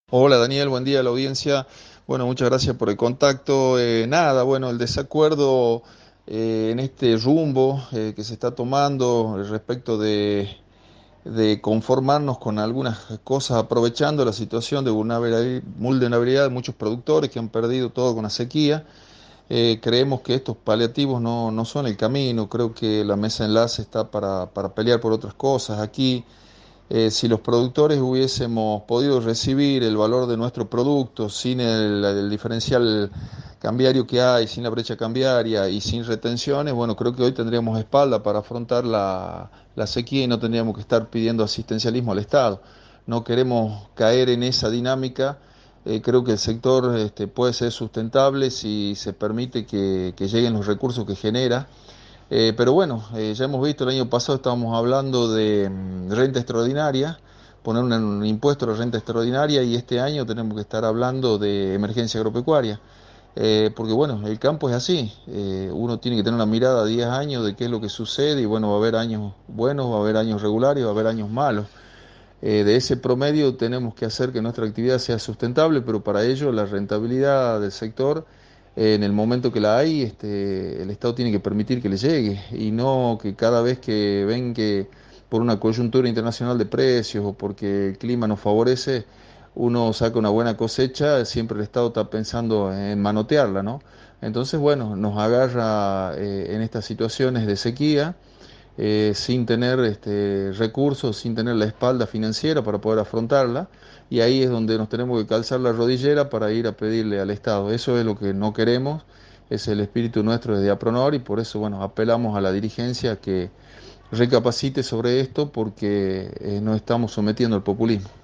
Hola Daniel, buen día a la audiencia. Bueno, muchas gracias por el contacto. Nada, bueno, el desacuerdo en este rumbo que se está tomando respecto de conformarnos con algunas cosas, aprovechando la situación de vulnerabilidad de muchos productores que han perdido todo con la sequía. Creemos que estos paliativos no son el camino. Creo que la mesa de enlace está para pelear por otras cosas. Aquí si los productores hubiésemos podido recibir el valor de nuestro producto sin el diferencial cambiario que hay, sin la brecha cambiaria y sin retenciones, bueno, creo que hoy tendríamos espalda para afrontar la sequía y no tendríamos que estar pidiendo asistencialismo al Estado. No queremos caer en esa dinámica. Creo que el sector puede ser sustentable si se permite que lleguen los recursos que genera. Pero bueno, ya hemos visto el año pasado estábamos hablando de renta extraordinaria, poner un impuesto a la renta extraordinaria y este año tenemos que estar hablando de emergencia agropecuaria. Porque bueno, el campo es así, uno tiene que tener una mirada a 10 años de qué es lo que sucede y bueno, va a haber años buenos, va a haber años regulares, va a haber años malos. De ese promedio tenemos que hacer que nuestra actividad sea sustentable, pero para ello la rentabilidad del sector, en el momento que la hay, el Estado tiene que permitir que le llegue y no que cada vez que ven que por una coyuntura internacional de precios o porque el clima nos favorece, uno saca una buena cosecha, siempre el Estado está pensando en manotearla, ¿no? Entonces, bueno, nos agarra en estas situaciones de sequía sin tener recursos, sin tener la espalda financiera para poder afrontarla. Y ahí es donde nos tenemos que calzar la rodillera para ir a pedirle al Estado. Eso es lo que no queremos, es el espíritu nuestro desde APRONOR y por eso, bueno, apelamos a la dirigencia que recapacite sobre esto porque nos estamos sometiendo al populismo.